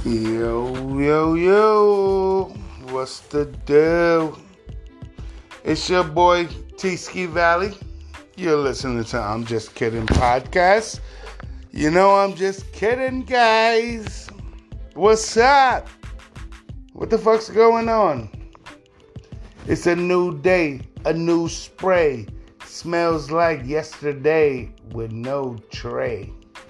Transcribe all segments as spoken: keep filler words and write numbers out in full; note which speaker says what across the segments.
Speaker 1: Yo, yo, yo, what's the deal? It's your boy T-Ski Valley. You're listening to I'm Just Kidding podcast. You know I'm just kidding, guys. What's up? What the fuck's going on? It's a new day, a new spray. Smells like yesterday with no tray.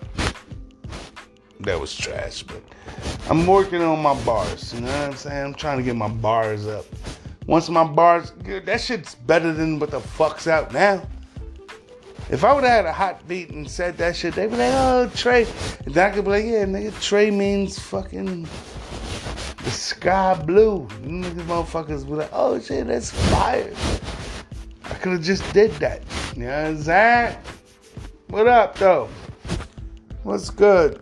Speaker 1: That was trash, but I'm working on my bars. You know what I'm saying? I'm trying to get my bars up. Once my bars, that shit's better than what the fuck's out now. If I would have had a hot beat and said that shit, they'd be like, oh, Trey. And then I could be like, yeah, nigga, Trey means fucking the sky blue. And niggas motherfuckers be like, oh shit, that's fire. I could have just did that. You know what I'm saying? What up, though? What's good?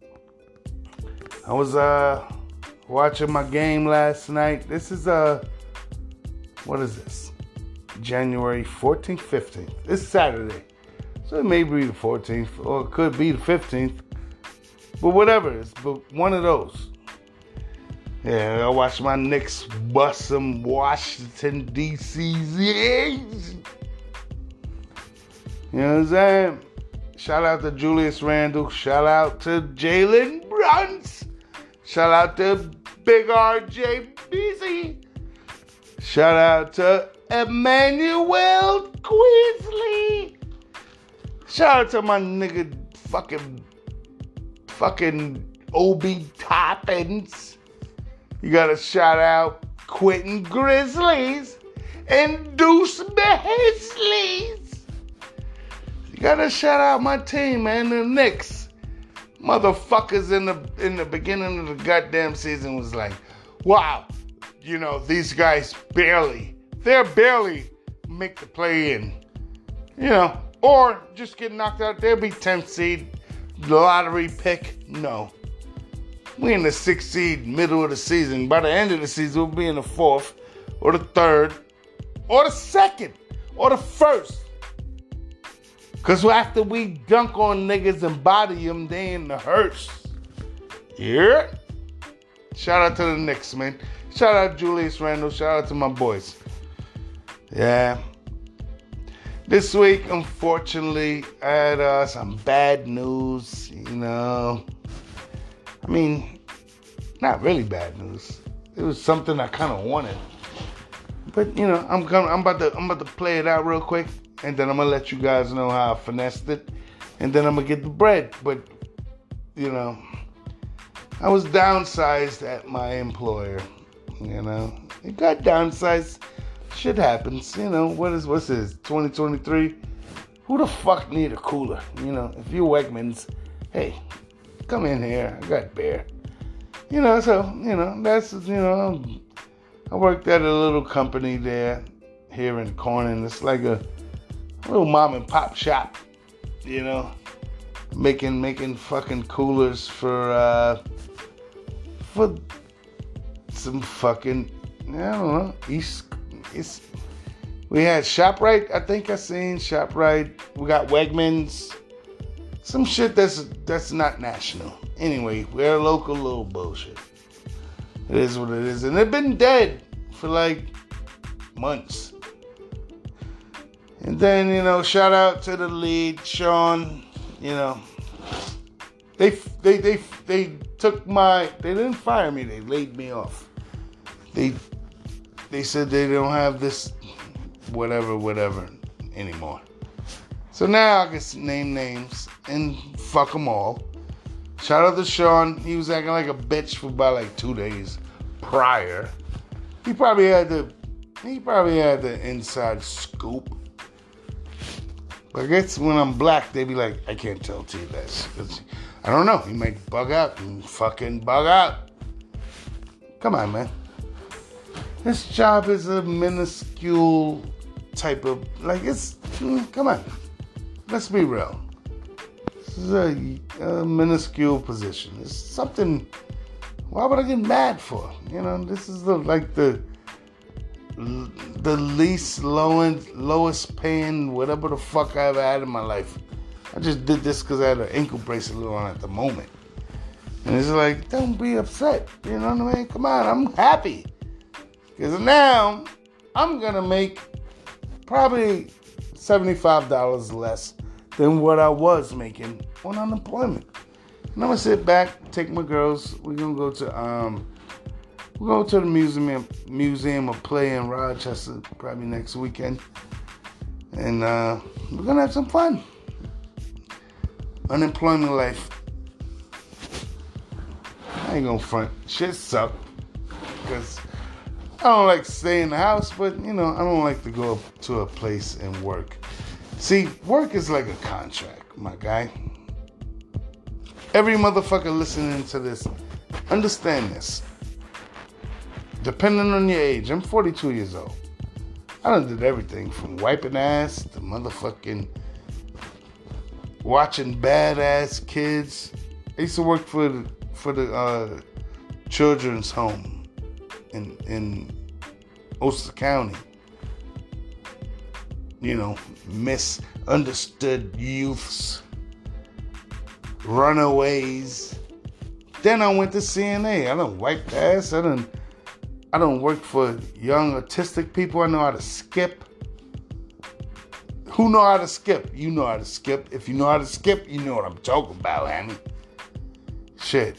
Speaker 1: I was uh watching my game last night. This is uh what is this? January fourteenth, fifteenth. It's Saturday. So it may be the fourteenth or it could be the fifteenth. But whatever, it's but one of those. Yeah, I watched my Knicks bust some Washington D C's. You know what I'm saying? Shout out to Julius Randle. Shout out to Jalen Brunson. Shout out to Big R J Beasley. Shout out to Emmanuel Queasley. Shout out to my nigga fucking fucking Obi Toppins. You gotta shout out Quentin Grizzlies and Deuce Behesleys. You gotta shout out my team, man, the Knicks. Motherfuckers in the in the beginning of the goddamn season was like, wow, you know, these guys barely, they're barely make the play in. You know, or just get knocked out. They'll be tenth seed, lottery pick. No. We in the sixth seed, middle of the season. By the end of the season, we'll be in the fourth, or the third, or the second, or the first. Because after we dunk on niggas and body them, they in the hearse. Yeah? Shout out to the Knicks, man. Shout out Julius Randle. Shout out to my boys. Yeah. This week, unfortunately, I had uh, some bad news, you know. I mean, not really bad news. It was something I kind of wanted. But, you know, I'm gonna, I'm about to I'm about to play it out real quick. And then I'm going to let you guys know how I finessed it. And then I'm going to get the bread. But, you know, I was downsized at my employer. You know, it got downsized. Shit happens. You know, what is, what's this, twenty twenty-three? Who the fuck need a cooler? You know, if you're Wegmans, hey, come in here. I got beer. You know, so, you know, that's, you know, I worked at a little company there here in Corning. It's like a little mom and pop shop, you know, making making fucking coolers for uh, for some fucking, I don't know, East, East. We had ShopRite, I think I seen ShopRite. We got Wegmans, some shit that's that's not national. Anyway, we're a local little bullshit. It is what it is, and they've been dead for like months. And then, you know, shout out to the lead, Sean. You know, they they they they took my. They didn't fire me. They laid me off. They they said they don't have this, whatever, whatever, anymore. So now I can name names and fuck them all. Shout out to Sean. He was acting like a bitch for about like two days prior. He probably had the he probably had the inside scoop. But I guess when I'm black, they be like, I can't tell T this. I don't know. He might bug out and fucking bug out. Come on, man. This job is a minuscule type of, like, it's, come on. Let's be real. This is a, a minuscule position. It's something, why would I get mad for? You know, this is the, like the, the least lowest, lowest paying whatever the fuck I ever had in my life. I just did this because I had an ankle bracelet on at the moment. And it's like, don't be upset. You know what I mean? Come on, I'm happy. Because now I'm going to make probably seventy-five dollars less than what I was making on unemployment. And I'm going to sit back, take my girls. We're going to go to um, we're going to the museum, museum of Play in Rochester probably next weekend. And uh, we're going to have some fun. Unemployment life. I ain't gonna front. Shit suck. Because I don't like to stay in the house, but, you know, I don't like to go to a place and work. See, work is like a contract, my guy. Every motherfucker listening to this, understand this. Depending on your age, I'm forty-two years old. I done did everything from wiping ass to motherfucking watching badass kids. I used to work for the, for the uh, children's home in in Ulster County. You know, misunderstood youths, runaways. Then I went to C N A. I done wiped ass. I done, I done worked for young autistic people. I know how to skip. Who know how to skip? You know how to skip. If you know how to skip, you know what I'm talking about, Hammy. Shit.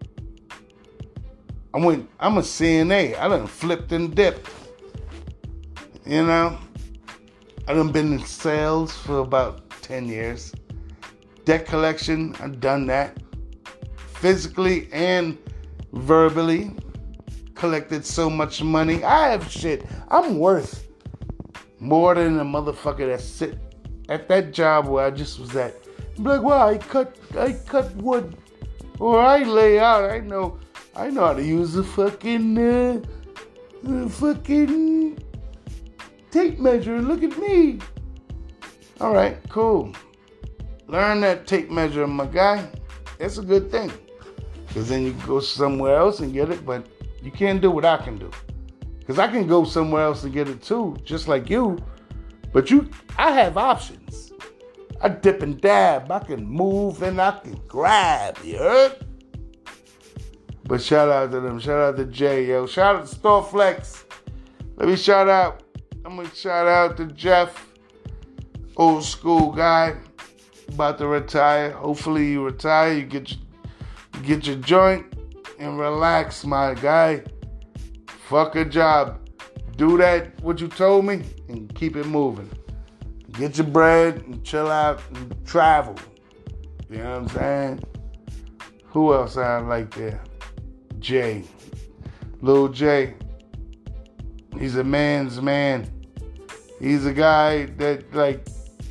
Speaker 1: I went, I'm a C N A. I done flipped and dipped. You know? I done been in sales for about ten years. Debt collection, I've done that. Physically and verbally. Collected so much money. I have shit. I'm worth more than a motherfucker that sit at that job where I just was at. Be like, well, I cut, I cut wood, or I lay out. I know, I know how to use a fucking, uh, a fucking tape measure. Look at me. All right, cool. Learn that tape measure, my guy. That's a good thing, because then you can go somewhere else and get it. But you can't do what I can do. Because I can go somewhere else to get it too, just like you. But you, I have options. I dip and dab. I can move and I can grab. You heard? But shout out to them. Shout out to Jay, yo. Shout out to Storeflex. Let me shout out. I'm going to shout out to Jeff. Old school guy. About to retire. Hopefully you retire. You get your, you get your joint and relax, my guy. Fuck a job. Do that, what you told me, and keep it moving. Get your bread and chill out and travel. You know what I'm saying? Who else I like there? Jay. Lil Jay. He's a man's man. He's a guy that, like,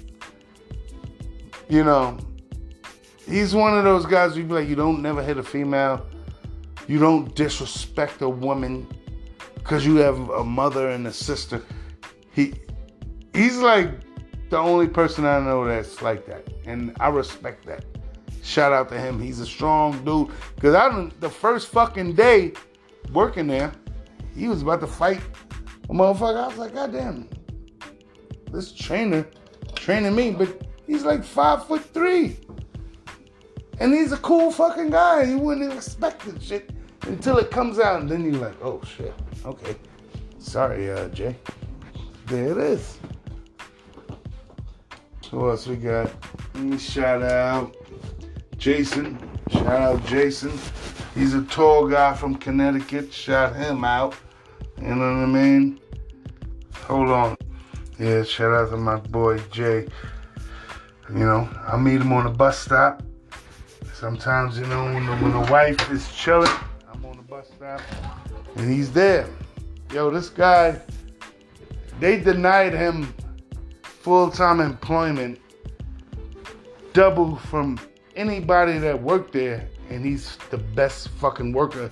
Speaker 1: you know, he's one of those guys where you be like, you don't never hit a female. You don't disrespect a woman because you have a mother and a sister. He, he's like the only person I know that's like that, and I respect that. Shout out to him. He's a strong dude. Because I don't, the first fucking day working there, he was about to fight a motherfucker. I was like, God damn, this trainer training me, but he's like five foot three. And he's a cool fucking guy. You wouldn't expect this shit until it comes out, and then you're like, oh shit, okay. Sorry, uh, Jay. There it is. Who else we got? Let me shout out Jason. Shout out Jason. He's a tall guy from Connecticut. Shout him out. You know what I mean? Hold on. Yeah, shout out to my boy Jay. You know, I meet him on the bus stop. Sometimes, you know, when the, when the wife is chilling, I'm on the bus stop, and he's there. Yo, this guy, they denied him full-time employment, double from anybody that worked there, and he's the best fucking worker.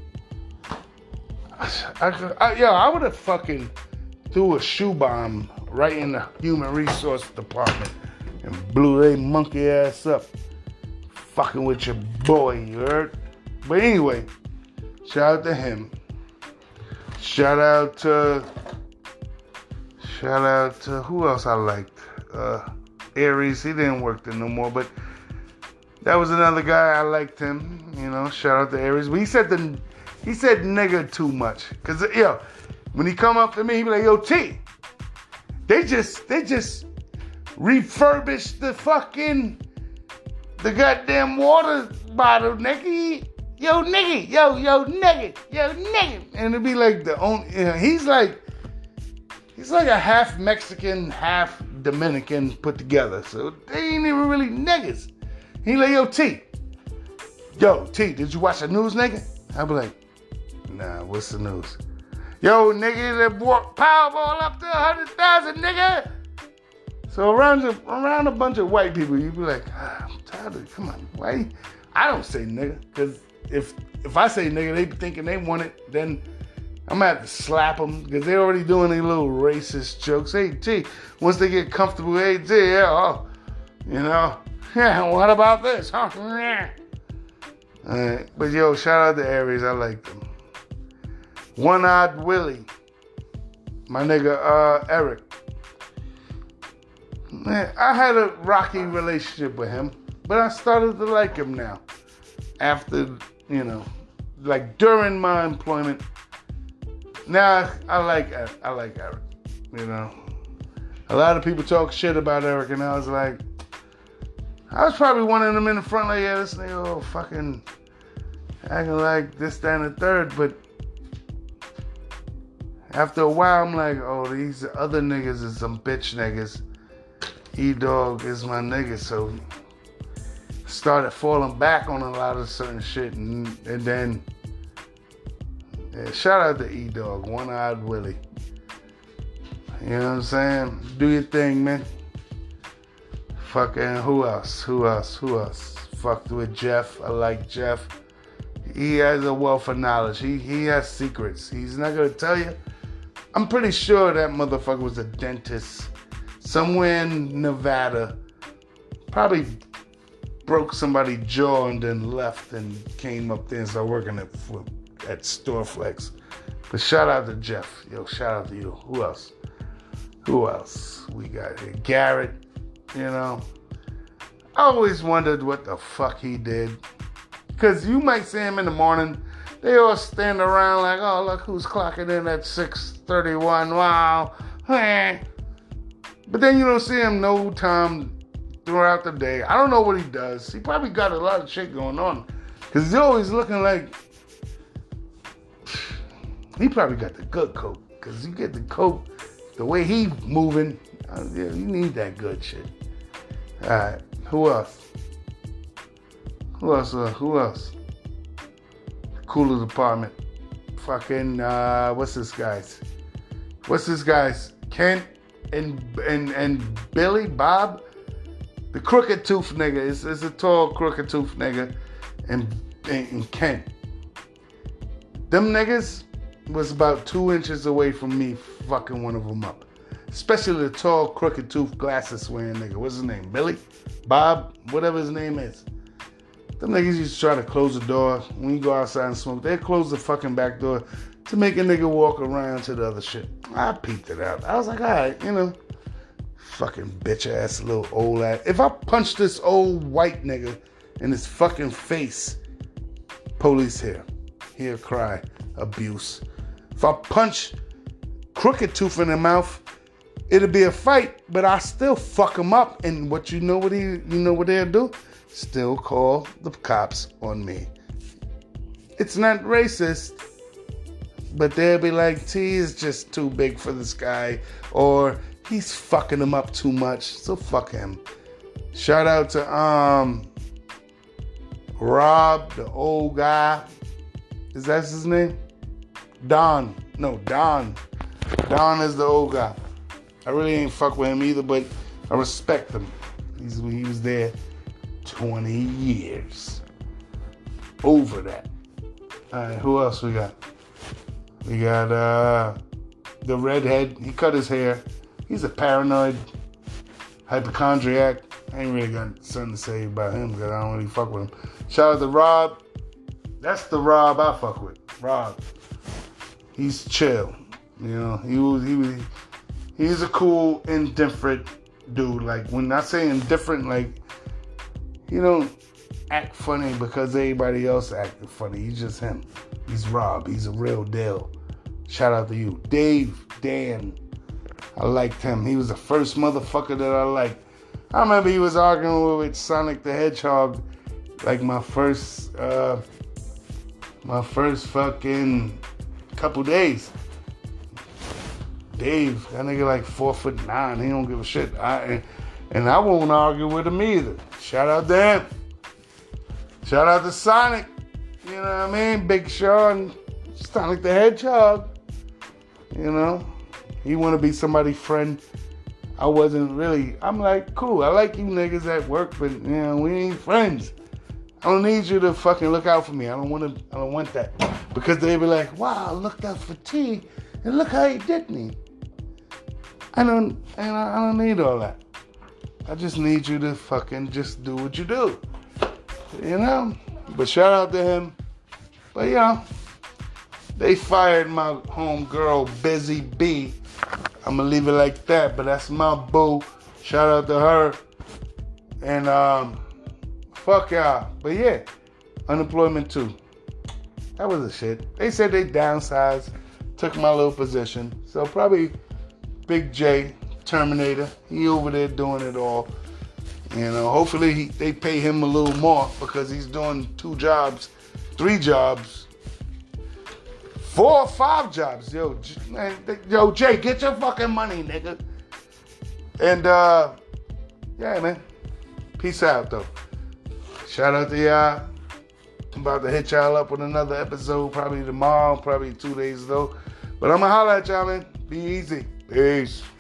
Speaker 1: I, I, I, yo, I would have fucking threw a shoe bomb right in the human resource department and blew their monkey ass up. Fucking with your boy, you heard? But anyway, shout out to him. Shout out to, shout out to, who else I liked? Uh, Aries, he didn't work there no more, but That was another guy. I liked him. You know, shout out to Aries. But he said the he said nigga too much. Cause yo, when he come up to me, he be like, yo, T, they just they just refurbished the fucking the goddamn water bottle, nigga. Yo, nigga, yo, yo, nigga, yo, nigga. And it'd be like the only, you know, he's like, he's like a half Mexican, half Dominican put together. So they ain't even really niggas. He like, yo, T, yo, T, did you watch the news, nigga? I'd be like, nah, what's the news? Yo, nigga, that brought Powerball up to one hundred thousand, nigga. So around, around a bunch of white people, you'd be like, ah, I'm tired of it. Come on, why? I don't say nigga, because if if I say nigga, they be thinking they want it, then I'm going to have to slap them, because they're already doing their little racist jokes. Hey, T, once they get comfortable, hey, T, yeah, oh, you know, yeah, what about this, huh? All right, but yo, shout out to Aries, I like them. One-Eyed Willie, my nigga uh, Eric. Man, I had a rocky relationship with him, but I started to like him now. After, you know, like during my employment, now I like I like Eric. You know, a lot of people talk shit about Eric, and I was like, I was probably one of them in the front, like, yeah, this nigga, oh, fucking acting like this, that, and the third. But after a while, I'm like, oh, these other niggas is some bitch niggas. E-Dog is my nigga, so started falling back on a lot of certain shit, and, and then yeah, shout out to E-Dog, One-Eyed Willie. You know what I'm saying? Do your thing, man. Fucking who else? Who else? Who else? Fucked with Jeff. I like Jeff. He has a wealth of knowledge. He he has secrets. He's not gonna tell you. I'm pretty sure that motherfucker was a dentist somewhere in Nevada. Probably broke somebody's jaw and then left and came up there and started working at, at Storeflex. But shout out to Jeff. Yo, shout out to you. Who else? Who else we got here? Garrett, you know. I always wondered what the fuck he did. Because you might see him in the morning. They all stand around like, oh, look who's clocking in at six thirty-one. Wow. But then you don't see him no time throughout the day. I don't know what he does. He probably got a lot of shit going on. Because he's always looking like... He probably got the good coat. Because you get the coat, the way he moving, uh, yeah, you need that good shit. Alright, who else? Who else? Uh, who else? Cooler department. Fucking, uh, what's this guy's? What's this guy's? Kent and and and Billy, Bob? The crooked tooth nigga. It's, it's a tall crooked tooth nigga. And, and, and Kent. Them niggas was about two inches away from me fucking one of them up. Especially the tall, crooked tooth, glasses wearing nigga. What's his name? Billy? Bob? Whatever his name is. Them niggas used to try to close the door. When you go outside and smoke, they close the fucking back door to make a nigga walk around to the other shit. I peeped it out. I was like, all right, you know. Fucking bitch ass little old ass. If I punch this old white nigga in his fucking face, police here. He'll cry. Abuse. If I punch crooked tooth in the mouth, it'll be a fight, but I still fuck him up. And what you know what he you know what they'll do? Still call the cops on me. It's not racist, but they'll be like, T is just too big for this guy, or he's fucking him up too much, so fuck him. Shout out to um Rob, the old guy. Is that his name? Don. No, Don. Don is the old guy. I really ain't fuck with him either, but I respect him. He's, he was there twenty years. Over that. Alright, who else we got? We got uh the redhead. He cut his hair. He's a paranoid hypochondriac. I ain't really got something to say about him because I don't really fuck with him. Shout out to Rob. That's the Rob I fuck with. Rob. He's chill. You know, he was he was he's a cool, indifferent dude. Like when I say indifferent, like, you know, act funny because everybody else acting funny. He's just him. He's Rob. He's a real deal. Shout out to you. Dave, Dan. I liked him. He was the first motherfucker that I liked. I remember he was arguing with Sonic the Hedgehog like my first, uh, my first fucking couple days. Dave, that nigga like four foot nine. He don't give a shit. I, and I won't argue with him either. Shout out to him. Shout out to Sonic. You know what I mean? Big Sean, Sonic the Hedgehog. You know? He want to be somebody's friend. I wasn't really. I'm like, cool. I like you niggas at work, but, you know, we ain't friends. I don't need you to fucking look out for me. I don't want to. I don't want that. Because they be like, wow, I looked out for T, and look how he did me. I don't, and I don't need all that. I just need you to fucking just do what you do. You know? But shout out to him. But, you know, they fired my homegirl, Busy B. I'm going to leave it like that. But that's my boo. Shout out to her. And, um, fuck y'all. But, yeah, unemployment, too. That was a shit. They said they downsized, took my little position. So, probably Big J, Terminator, he over there doing it all. You know, hopefully he, they pay him a little more because he's doing two jobs, three jobs, four or five jobs. Yo, man, yo, Jay, get your fucking money, nigga. And, uh, yeah, man. Peace out, though. Shout out to y'all. I'm about to hit y'all up with another episode probably tomorrow, probably two days, though. But I'm going to holler at y'all, man. Be easy. Peace.